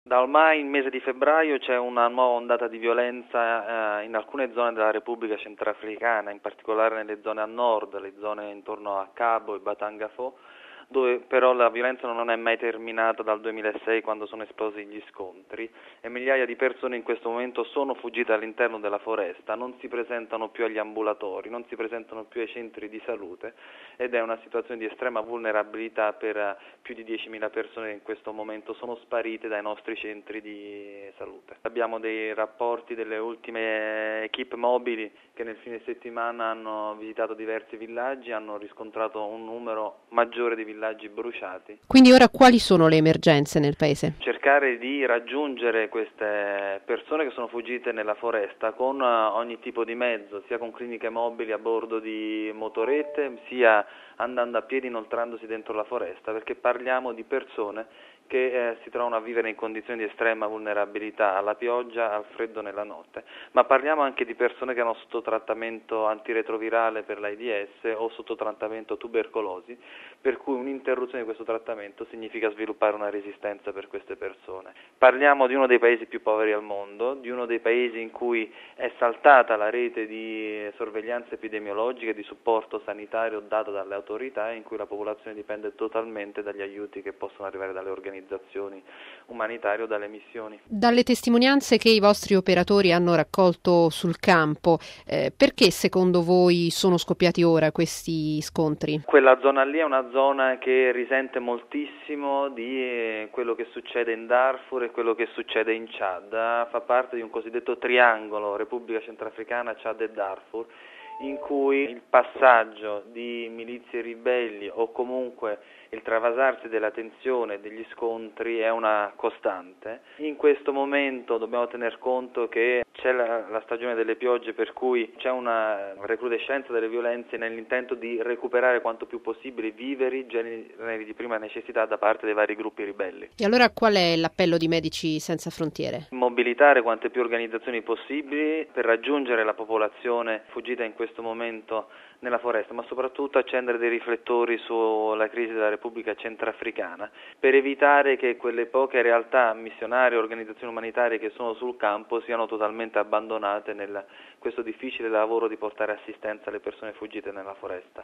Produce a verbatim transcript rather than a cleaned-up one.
Da ormai il mese di febbraio c'è una nuova ondata di violenza eh, in alcune zone della Repubblica Centrafricana, in particolare nelle zone a nord, le zone intorno a Cabo e Batangafo, dove però la violenza non è mai terminata dal duemilasei, quando sono esplosi gli scontri, e migliaia di persone in questo momento sono fuggite all'interno della foresta, non si presentano più agli ambulatori, non si presentano più ai centri di salute, ed è una situazione di estrema vulnerabilità per eh, più di diecimila persone che in questo momento sono sparite dai nostri centri di salute. Abbiamo dei rapporti delle ultime equip mobili che nel fine settimana hanno visitato diversi villaggi, hanno riscontrato un numero maggiore di villaggi bruciati. Quindi ora quali sono le emergenze nel paese? Cercare di raggiungere queste persone che sono fuggite nella foresta con ogni tipo di mezzo, sia con cliniche mobili a bordo di motorette, sia andando a piedi, inoltrandosi dentro la foresta, perché parliamo di persone che eh, si trovano a vivere in condizioni di estrema vulnerabilità alla pioggia, al freddo nella notte, ma parliamo anche di persone che hanno sotto trattamento antiretrovirale per l'AIDS o sotto trattamento tubercolosi, per cui un'interruzione di questo trattamento significa sviluppare una resistenza per queste persone. Parliamo di uno dei paesi più poveri al mondo, di uno dei paesi in cui è saltata la rete di sorveglianza epidemiologica e di supporto sanitario dato dalle autorità, in cui la popolazione dipende totalmente dagli aiuti che possono arrivare dalle organizzazioni umanitarie o dalle missioni. Dalle testimonianze che i vostri operatori hanno raccolto sul campo, eh, perché secondo voi sono scoppiati ora questi scontri? Quella zona lì è una zona che risente moltissimo di quello che succede in Darfur e quello che succede in Chad. Fa parte di un cosiddetto triangolo Repubblica Centrafricana, Chad e Darfur, in cui il passaggio di milizie ribelli o comunque il travasarsi della tensione e degli scontri è una costante. In questo momento dobbiamo tener conto che c'è la, la stagione delle piogge, per cui c'è una recrudescenza delle violenze nell'intento di recuperare quanto più possibile viveri, generi di prima necessità da parte dei vari gruppi ribelli. E allora qual è l'appello di Medici Senza Frontiere? Mobilitare quante più organizzazioni possibili per raggiungere la popolazione fuggita in questo momento nella foresta, ma soprattutto accendere dei riflettori sulla crisi della Repubblica Centrafricana, per evitare che quelle poche realtà missionarie e organizzazioni umanitarie che sono sul campo siano totalmente abbandonate nel questo difficile lavoro di portare assistenza alle persone fuggite nella foresta.